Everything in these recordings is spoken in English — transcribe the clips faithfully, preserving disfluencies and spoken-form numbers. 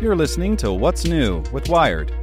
You're listening to What's New with Wired.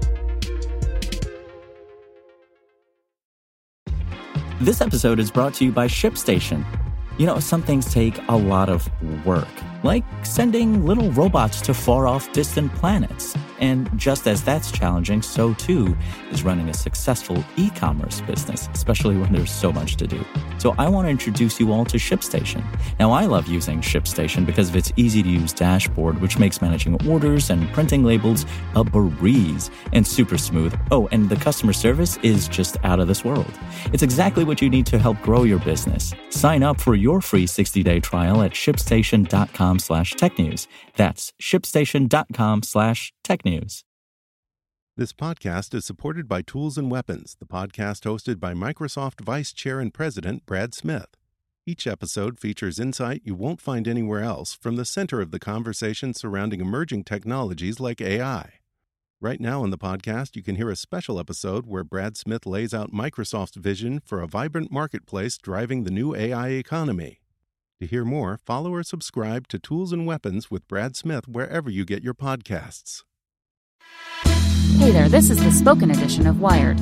This episode is brought to you by ShipStation. You know, some things take a lot of work, like sending little robots to far-off distant planets. And just as that's challenging, so too is running a successful e-commerce business, especially when there's so much to do. So I want to introduce you all to ShipStation. Now, I love using ShipStation because of its easy-to-use dashboard, which makes managing orders and printing labels a breeze and super smooth. Oh, and the customer service is just out of this world. It's exactly what you need to help grow your business. Sign up for your free sixty-day trial at shipstation.com slash technews. That's shipstation.com slash technews. This podcast is supported by Tools and Weapons, the podcast hosted by Microsoft Vice Chair and President Brad Smith. Each episode features insight you won't find anywhere else from the center of the conversation surrounding emerging technologies like A I. Right now in the podcast, you can hear a special episode where Brad Smith lays out Microsoft's vision for a vibrant marketplace driving the new A I economy. To hear more, follow or subscribe to Tools and Weapons with Brad Smith wherever you get your podcasts. Hey there, this is the spoken edition of Wired.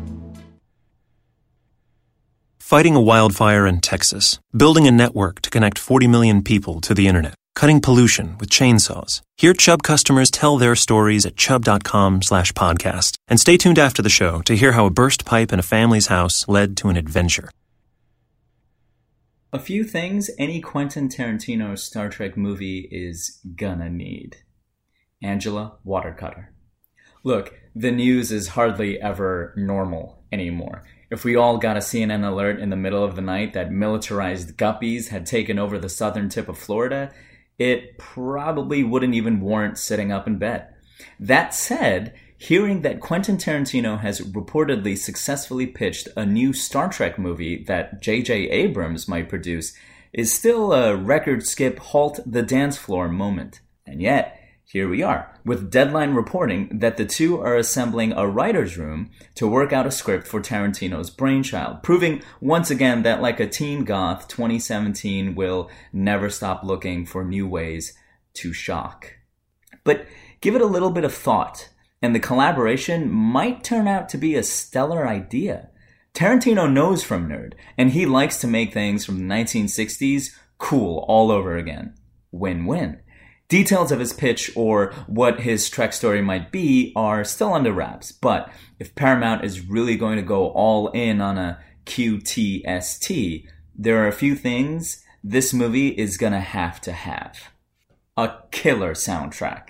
Fighting a wildfire in Texas, building a network to connect forty million people to the internet, cutting pollution with chainsaws. Hear Chubb customers tell their stories at chubb.com slash podcast. And stay tuned after the show to hear how a burst pipe in a family's house led to an adventure. A few things any Quentin Tarantino Star Trek movie is gonna need. Angela Watercutter. Look, the news is hardly ever normal anymore. If we all got a C N N alert in the middle of the night that militarized guppies had taken over the southern tip of Florida, it probably wouldn't even warrant sitting up in bed. That said, hearing that Quentin Tarantino has reportedly successfully pitched a new Star Trek movie that J J Abrams might produce is still a record skip halt the dance floor moment. And yet, here we are, with Deadline reporting that the two are assembling a writer's room to work out a script for Tarantino's brainchild, proving once again that like a teen goth, twenty seventeen will never stop looking for new ways to shock. But give it a little bit of thought, and the collaboration might turn out to be a stellar idea. Tarantino knows from Nerd, and he likes to make things from the nineteen sixties cool all over again. Win-win. Details of his pitch or what his Trek story might be are still under wraps, but if Paramount is really going to go all in on a Q T S T, there are a few things this movie is gonna have to have. A killer soundtrack.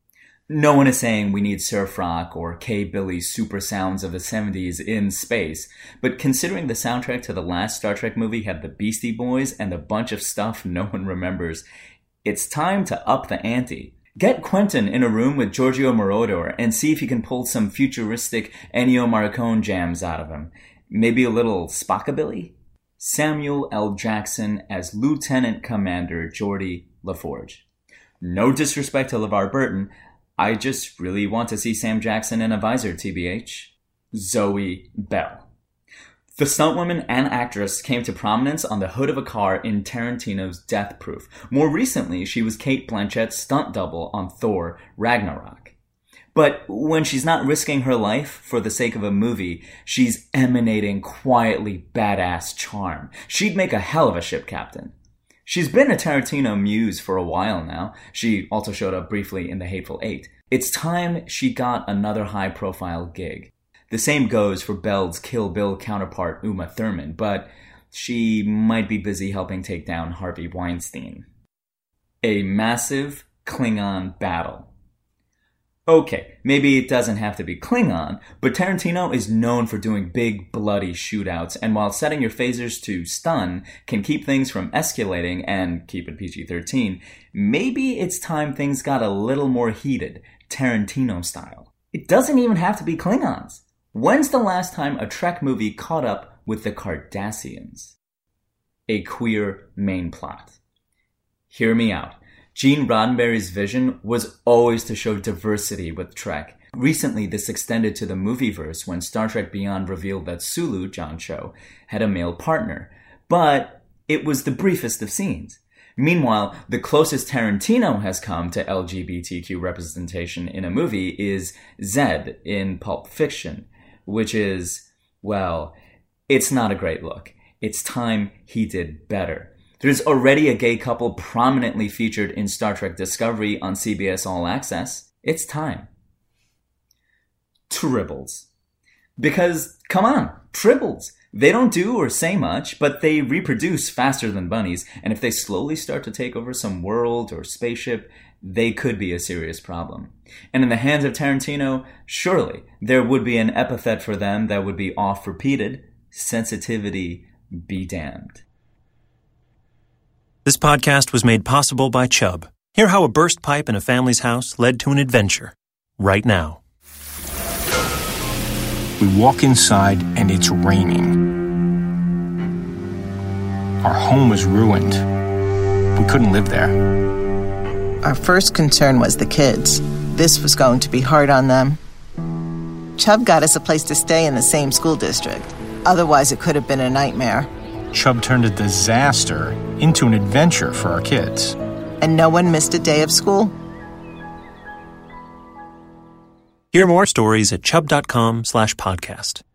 No one is saying we need surf rock or K-Billy's super sounds of the seventies in space, but considering the soundtrack to the last Star Trek movie had the Beastie Boys and a bunch of stuff no one remembers, it's time to up the ante. Get Quentin in a room with Giorgio Moroder and see if you can pull some futuristic Ennio Morricone jams out of him. Maybe a little Spockabilly? Samuel L. Jackson as Lieutenant Commander Geordi LaForge. No disrespect to LeVar Burton, I just really want to see Sam Jackson in a visor, T B H. Zoe Bell. The stuntwoman and actress came to prominence on the hood of a car in Tarantino's Death Proof. More recently, she was Cate Blanchett's stunt double on Thor Ragnarok. But when she's not risking her life for the sake of a movie, she's emanating quietly badass charm. She'd make a hell of a ship captain. She's been a Tarantino muse for a while now. She also showed up briefly in The Hateful Eight. It's time she got another high-profile gig. The same goes for Bell's Kill Bill counterpart Uma Thurman, but she might be busy helping take down Harvey Weinstein. A massive Klingon battle. Okay, maybe it doesn't have to be Klingon, but Tarantino is known for doing big, bloody shootouts, and while setting your phasers to stun can keep things from escalating and keep it P G thirteen, maybe it's time things got a little more heated, Tarantino style. It doesn't even have to be Klingons. When's the last time a Trek movie caught up with the Cardassians? A queer main plot. Hear me out. Gene Roddenberry's vision was always to show diversity with Trek. Recently, this extended to the movieverse when Star Trek Beyond revealed that Sulu, John Cho, had a male partner. But it was the briefest of scenes. Meanwhile, the closest Tarantino has come to L G B T Q representation in a movie is Zed in Pulp Fiction, which is, well, it's not a great look. It's time he did better. There's already a gay couple prominently featured in Star Trek Discovery on C B S All Access. It's time. Tribbles. Because, come on, Tribbles. They don't do or say much, but they reproduce faster than bunnies, and if they slowly start to take over some world or spaceship, they could be a serious problem. And in the hands of Tarantino, surely there would be an epithet for them that would be oft-repeated: sensitivity be damned. This podcast was made possible by Chubb. Hear how a burst pipe in a family's house led to an adventure right now. We walk inside and it's raining. Our home was ruined. We couldn't live there. Our first concern was the kids. This was going to be hard on them. Chubb got us a place to stay in the same school district. Otherwise, it could have been a nightmare. Chubb turned a disaster into an adventure for our kids. And no one missed a day of school? Hear more stories at chubb.com slash podcast.